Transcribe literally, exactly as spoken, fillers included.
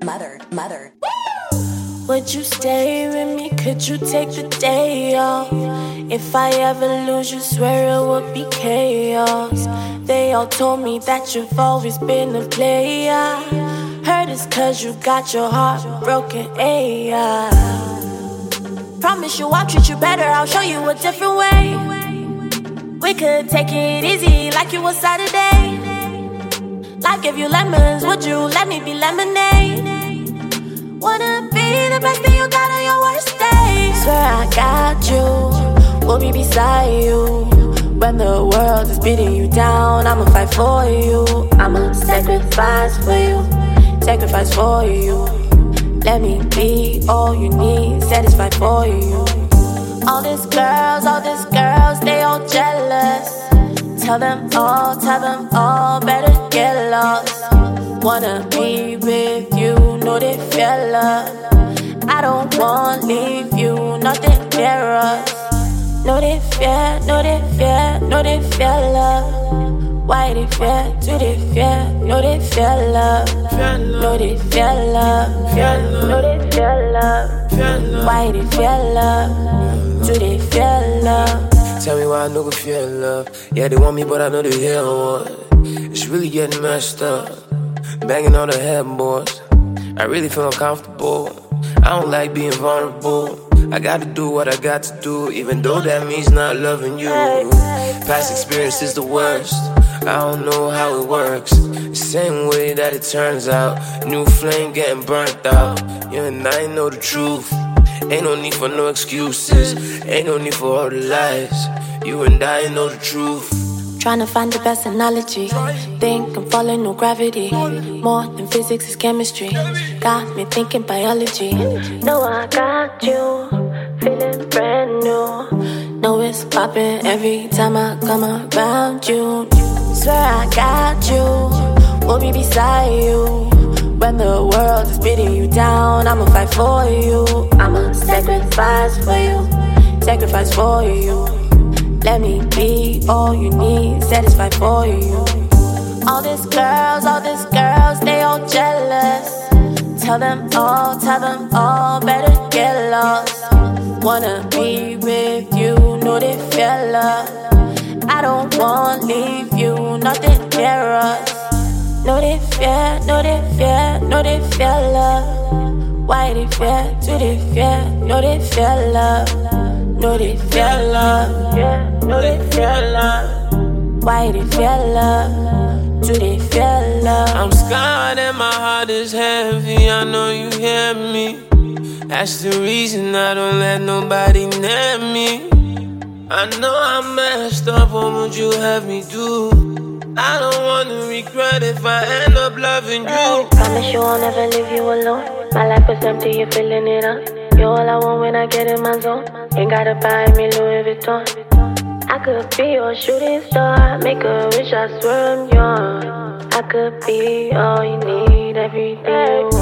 mother, mother. Would you stay with me? Could you take the day off? If I ever lose you, swear it would be chaos. They all told me that you've always been a player. Heard it's cause you got your heart broken, ayy. Promise you I'll treat you better, I'll show you a different way. We could take it easy like it was Saturday. Life give you lemons, would you let me be lemonade? Wanna be the best thing you got on your worst day. Swear I got you, we'll be beside you. When the world is beating you down, I'ma fight for you. I'ma sacrifice for you, sacrifice for you. Let me be all you need, satisfied for you. All these girls, all these girls, they all jealous. Tell them all, tell them all, better get lost. Wanna be with you, know they feel love. I don't want leave you, nothing near us. Know they fear, know they fear, know they fear love. Why they fear, do they fear, know they fear love. Know they fear love, know they fear love. Why they fear love, do they fear love. Tell me why I know can feel love. Yeah, they want me, but I know they hear one. It's really getting messed up. Banging on the headboards. I really feel uncomfortable. I don't like being vulnerable. I gotta do what I got to do, even though that means not loving you. Past experience is the worst. I don't know how it works. The same way that it turns out. New flame getting burnt out. You and I know the truth. Ain't no need for no excuses. Ain't no need for all the lies. You and I know the truth. Trying to find the best analogy. Think I'm falling, no gravity. More than physics is chemistry. Got me thinking biology. Know I got you, feeling brand new. Know it's popping every time I come around you. Swear I got you, we'll be beside you. When the world is beating you down, I'ma fight for you. I'ma sacrifice for you, sacrifice for you. Let me be all you need, satisfied for you. All these girls, all these girls, they all jealous. Tell them all, tell them all, better get lost. Wanna be with you, know they feel love. I don't want leave you, nothing near us. Know they fear, know they fear, know they fear love. Why they fear, do they fear, know they fear love. Know they fear love, yeah, know they fear love. Why they fear love, do they fear love. I'm scarred and my heart is heavy, I know you hear me. That's the reason I don't let nobody near me. I know I messed up on what you have me do. I don't wanna regret if I end up loving you. Promise you I'll never leave you alone. My life was empty, you're filling it up. You're all I want when I get in my zone. Ain't gotta buy me Louis Vuitton. I could be your shooting star, make a wish, I swear I'm yours. I could be all you need, everything you want.